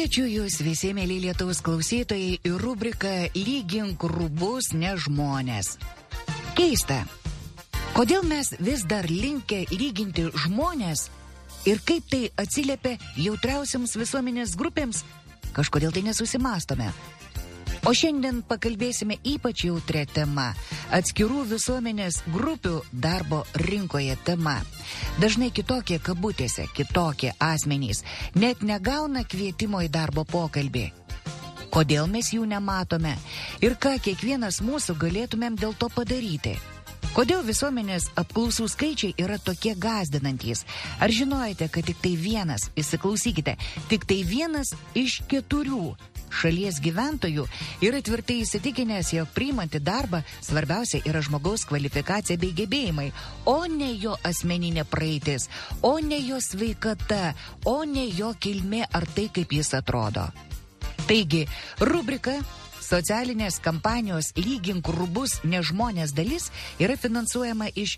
Kviečiu jūs visi, mėly Lietuvos klausytojai, į rubriką Lygink rūbus, ne žmonės. Keista, kodėl mes vis dar linkę lyginti žmonės ir kaip tai atsiliepia jautriausiams visuomenės grupėms, kažkodėl tai nesusimastome. O šiandien pakalbėsime ypač jautrią temą – atskirų visuomenės grupių darbo rinkoje tema. Dažnai kitokie kabutėse, kitokie asmenys net negauna kvietimo į darbo pokalbį. Kodėl mes jų nematome ir ką kiekvienas mūsų galėtumėm dėl to padaryti? Kodėl visuomenės apklausų skaičiai yra tokie gąsdinantys? Ar žinojate, kad tik tai vienas iš 4 šalies gyventojų yra tvirtai įsitikinęs, jog priimant į darbą svarbiausia yra žmogaus kvalifikacija bei gebėjimai, o ne jo asmeninė praeitis, o ne jo sveikata, o ne jo kilmė ar tai, kaip jis atrodo. Taigi, rubrika Socialinės kampanijos Lygink rūbus, ne žmonės dalis yra finansuojama iš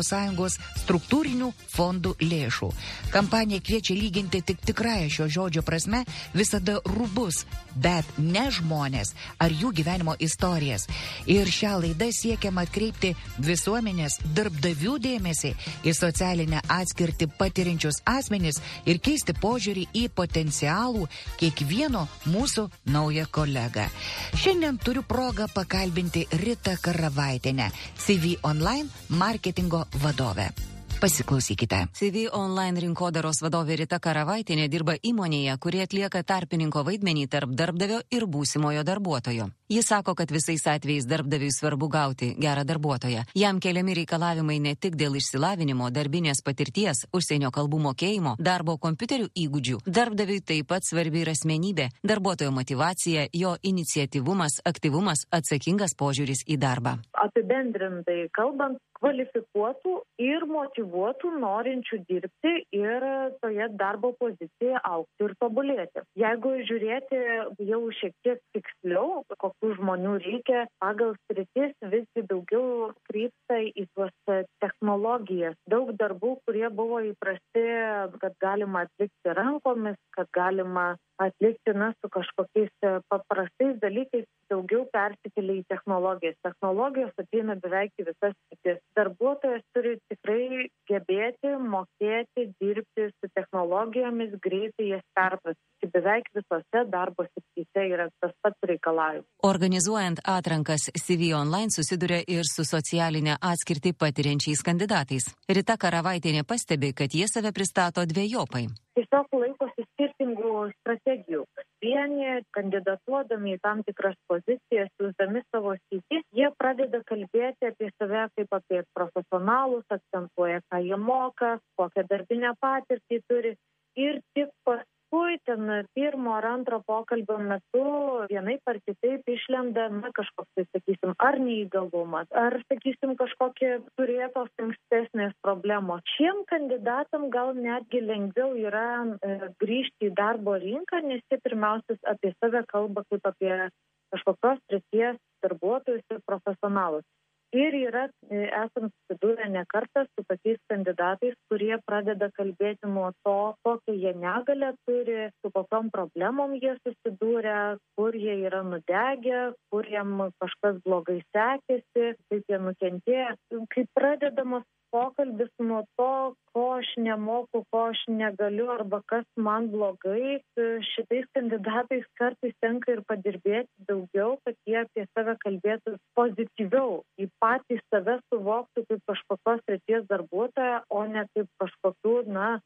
ES struktūrinių fondų lėšų. Kampanija kviečia lyginti tik tikrąją šio žodžio prasme visada rūbus, bet ne žmonės ar jų gyvenimo istorijas. Ir šią laidą siekiama atkreipti visuomenės darbdavių dėmesį į socialinę atskirtį patiriančius asmenis ir keisti požiūrį į potencialų kiekvieno mūsų naują kolegą. Šiandien turiu progą pakalbinti Ritą Karavaitienę, CV Online marketingo vadovę. Pasiklausykite. CV Online rinkodaros vadovė Rita Karavaitienė dirba įmonėje, kuri atlieka tarpininko vaidmenį tarp darbdavio ir būsimojo darbuotojo. Jis sako, kad visais atvejais darbdaviui svarbu gauti gerą darbuotoją. Jam keliami reikalavimai ne tik dėl išsilavinimo, darbinės patirties, užsienio kalbų mokėjimo, darbo kompiuterių įgūdžių. Darbdaviui taip pat svarbi ir asmenybė, darbuotojo motyvacija, jo iniciatyvumas, aktyvumas, atsakingas požiūris į darbą. Apibendrintai kalbant, kvalifikuotų ir motyvuotų norinčių dirbti ir toje darbo pozicijoje augti ir tobulėti. Jeigu žiūrėti jau šiek tiek tiksliau, kokių žmonių reikia, pagal sritis visgi daugiau krypsta į tuos technologijas. Daug darbų, kurie buvo įprasti, kad galima atlikti rankomis, kad galima atlikti su kažkokiais paprastais dalykais, daugiau persikėlė į technologijas. Technologijos ateina beveik į visas sritis. Darbuotojas turi tikrai gebėti, mokėti, dirbti su technologijomis, greitai jas perprasti. Beveik visose darbo srityse yra tas pats reikalavimas. Organizuojant atrankas, CV Online susiduria ir su socialinę atskirtį patiriančiais kandidatais. Rita Karavaitienė pastebi, kad jie save pristato dvejopai. Tiesiog laikosi skirtingų strategijų. Vieni, kandidatuodami į tam tikras pozicijas, siūsdami savo sritį, jie pradeda kalbėti apie save kaip apie profesionalus, akcentuoja, ką jie moka, kokią darbinę patirtį turi ir tik paskui ten pirmo ar antro pokalbio metu vienaip ar kitaip išlenda kažkoks, sakysim, ar neįgalumas, ar, sakysim, kažkokie turėtos ankstesnės problemos. Šiem kandidatam gal netgi lengviau yra grįžti į darbo rinką, nes jie pirmiausia apie save kalba kaip apie kažkokios srities darbuotojus ir profesionalus. Ir esam susidūrę ne kartą su tokiais kandidatais, kurie pradeda kalbėti nuo to, kokią jie negalią turi, su kokiom problemom jie susidūrė, kur jie yra nudegę, kur jiem kažkas blogai sekėsi, kaip jie nukentėjo. Kai pradedamas pokalbis nuo to, ko aš nemoku, ko aš negaliu arba kas man blogai, šitais kandidatais kartais tenka ir padirbėti daugiau, kad jie apie save kalbėtų pozityviau, į patį save suvoktų kaip kažkokios srities darbuotoją, o ne kaip kažkokių,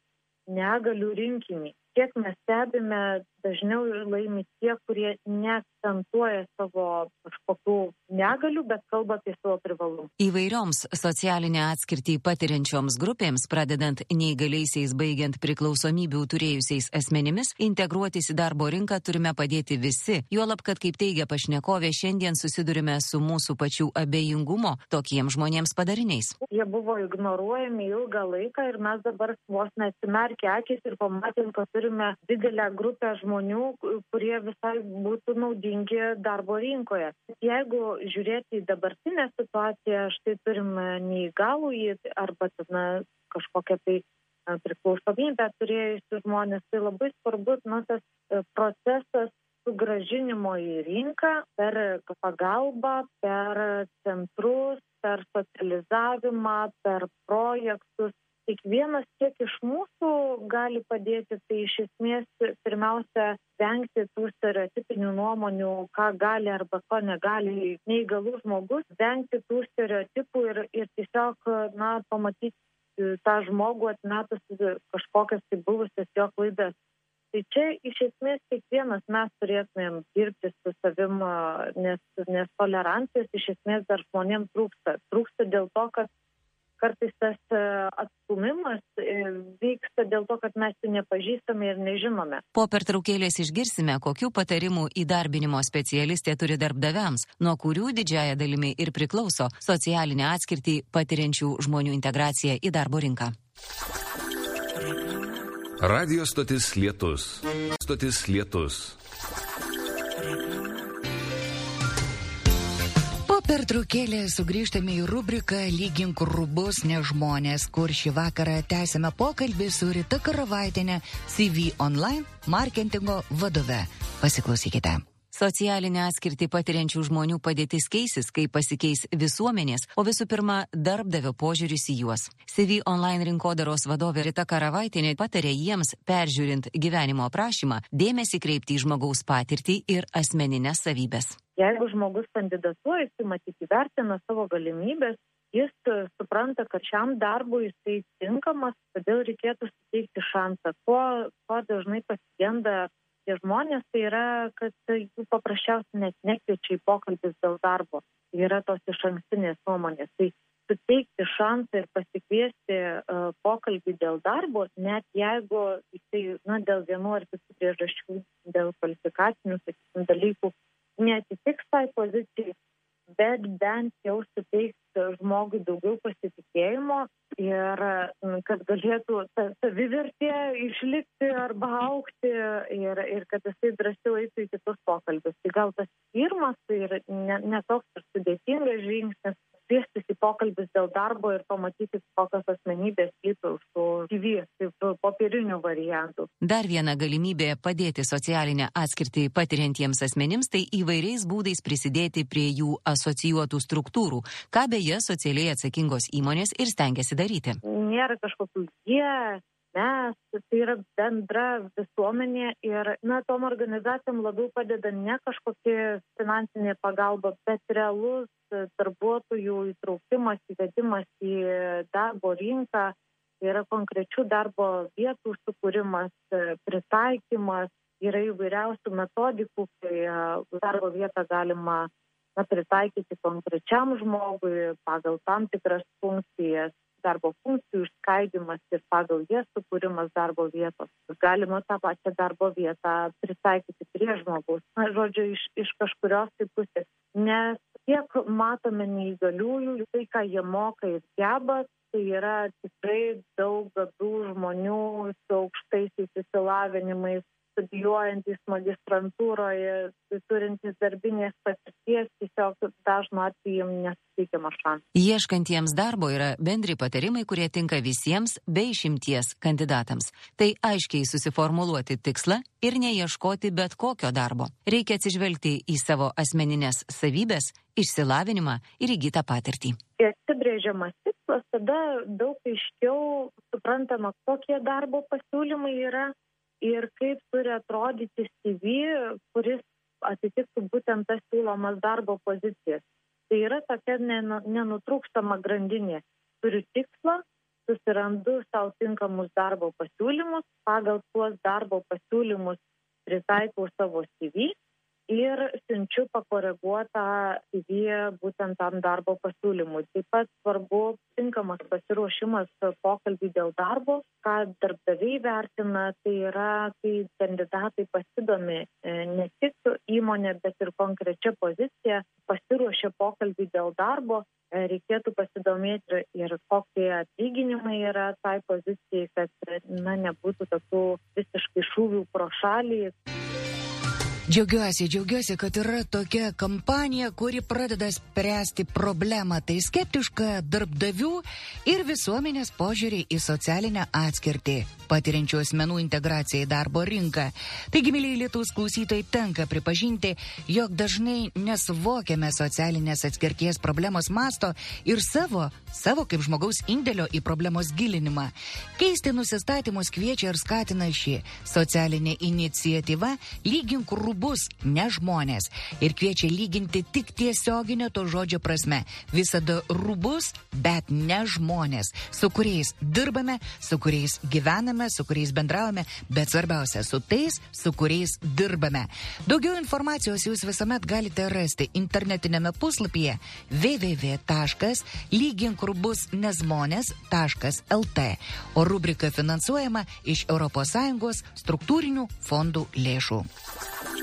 negalių rinkinį. Kiek mes stebime, dažniau laimi tie, kurie neakcentuoja savo kažkokių negalių, bet kalba apie savo privalumų. Įvairioms socialinę atskirtį patiriančioms grupėms, pradedant neįgaliaisiais baigiant priklausomybių turėjusiais asmenimis, integruotis į darbo rinką turime padėti visi. Juolab, kad, kaip teigia pašnekovė, šiandien susidurime su mūsų pačių abejingumo tokiems žmonėms padariniais. Jie buvo ignoruojami ilgą laiką ir mes dabar vos neatsimerkę akis ir pamatėm, kad turime didelę grupę žmonių, kurie visai būtų naudingi darbo rinkoje. Jeigu žiūrėti į dabartinę situaciją, štai turime neįgalųjį arba kažkokią tai priklausomybę turėjusius žmonės. Tai labai svarbu, tas procesas sugrąžinimo į rinką per pagalbą, per centrus, per socializavimą, per projektus. Kiekvienas tiek iš mūsų gali padėti, tai iš esmės pirmiausia vengti tų stereotipinių nuomonių, ką gali arba ko negali neįgalus žmogus, vengti tų stereotipų ir tiesiog pamatyti tą žmogų atmetus kažkokias tai buvusias jo klaidas. Tai čia iš esmės kiekvienas mes turėtumėm dirbti su savim, nes tolerancijos iš esmės dar žmonėms trūksta. Trūksta dėl to, kad kartais tas atstumimas vyksta dėl to, kad mes jų nepažįstame ir nežinome. Po pertraukėlės išgirsime, kokių patarimų įdarbinimo specialistė turi darbdaviams, nuo kurių didžiąja dalimi ir priklauso socialinę atskirtį patiriančių žmonių integracija į darbo rinką. Radio stotis Lietus. Stotis Lietus. Pertraukėlė sugrįžtame į rubriką Lygink rūbus ne žmonės, kur šį vakarą tęsime pokalbį su Rita Karavaitienė, CV Online marketingo vadove. Pasiklausykite. Socialinę atskirtį patiriančių žmonių padėtis keisis, kai pasikeis visuomenės, o visų pirma, darbdavio požiūris į juos. CV Online rinkodaros vadovė Rita Karavaitienė patarė jiems, peržiūrint gyvenimo aprašymą, dėmesį kreipti į žmogaus patirtį ir asmeninės savybės. Jeigu žmogus kandidatuoja, jis matyti įvertina savo galimybės, jis supranta, kad šiam darbui jisai tinkamas, todėl reikėtų suteikti šansą. Ko dažnai pasigenda tie žmonės, tai yra, kad jų paprasčiausiai net nekviečia į pokalbis dėl darbo. Tai yra tos išankstinės nuomonės. Tai suteikti šansą ir pasikviesti pokalbį dėl darbo, net jeigu jisai dėl vienų ar kitų priežasčių, dėl kvalifikacinių dalykų neatitiks tai pozicijai, bet bent jau suteiks žmogui daugiau pasitikėjimo ir kad galėtų ta savivertė išlikti arba augti ir kad jisai drąsiau eitų į kitus pokalbius. Tai gal tas pirmas tai ir ne toks sudėtingas žingsnis, kviestis į pokalbis dėl darbo ir pamatyti, kokios asmenybės slypi už tų CV, kaip popierinių variantų. Dar viena galimybė padėti socialinę atskirtį patiriantiems asmenims, tai įvairiais būdais prisidėti prie jų asocijuotų struktūrų, ką beje socialiai atsakingos įmonės ir stengiasi daryti. Nėra kažkokių mes, tai yra bendra visuomenė ir tom organizacijom labiau padeda ne kažkokia finansinė pagalba, bet realus darbuotojų įtraukimas, įvedimas į darbo rinką, yra konkrečių darbo vietų sukūrimas, pritaikymas, yra įvairiausių metodikų, kai darbo vietą galima pritaikyti konkrečiam žmogui pagal tam tikras funkcijas, darbo funkcijų išskaidimas ir pagal jas sukūrimas darbo vietos. Galima tą pačią darbo vietą pritaikyti prie žmogaus. Žodžiu, iš kažkurios pusės. Nes tiek matome neįgaliųjų, tai ką jie moka ir geba, tai yra tikrai daug gabių žmonių su aukštaisiais išsilavinimais, studijuojantys magistrantūroje, turintys darbinės patirties, tiesiog dažnu atveju nesuteikiama šansų. Ieškantiems darbo yra bendri patarimai, kurie tinka visiems be išimties kandidatams. Tai aiškiai susiformuluoti tikslą ir neieškoti bet kokio darbo. Reikia atsižvelgti į savo asmeninės savybės, išsilavinimą ir įgytą patirtį. Atsibrėžiamas tikslas, tada daug aiškiau suprantama, kokie darbo pasiūlymai yra ir kaip turi atrodyti CV, kuris atitiktų būtent tas siūlomas darbo pozicijas. Tai yra tokia nenutrūkstama grandinė. Turiu tikslą, susirandu savo tinkamus darbo pasiūlymus, pagal tuos darbo pasiūlymus pritaikau savo CV ir siunčiu pakoreguotą CV būtent tam darbo pasiūlymui. Taip pat svarbu tinkamas pasiruošimas pokalbį dėl darbo, ką darbdaviai vertina, tai yra, kai kandidatai pasidomi ne tik įmonė, bet ir konkrečia pozicija, pasiruošia pokalbį dėl darbo, reikėtų pasidomėti ir kokie atlyginimai yra tai pozicijai, kad nebūtų tokių visiškai šūvių pro šalį. Džiaugiuosi, kad yra tokia kampanija, kuri pradeda spręsti problemą. Tai skeptiška darbdavių ir visuomenės požiūrį į socialinę atskirtį, patiriančių asmenų integraciją į darbo rinką. Taigi, mėlyje Lietuvos klausytojai, tenka pripažinti, jog dažnai nesuvokiame socialinės atskirties problemos masto ir savo kaip žmogaus indėlio į problemos gilinimą. Keisti nusistatymus kviečia ir skatina ši socialinė iniciatyva Lygink rūbus, ne žmonės. Ir kviečia lyginti tik tiesioginio to žodžio prasme. Visada rūbus, bet ne žmonės, su kuriais dirbame, su kuriais gyvename, su kuriais bendraujame, bet svarbiausia, su tais, su kuriais dirbame. Daugiau informacijos jūs visuomet galite rasti internetinėme puslapyje www.lyginkrubusnezmonės.lt, o rubrika finansuojama iš ES struktūrinių fondų lėšų.